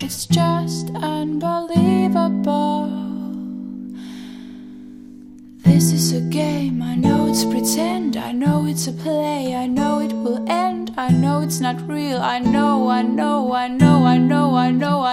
It's just unbelievable. This is a game, I know it's pretend, I know it's a play, I know it will end, I know it's not real, I know,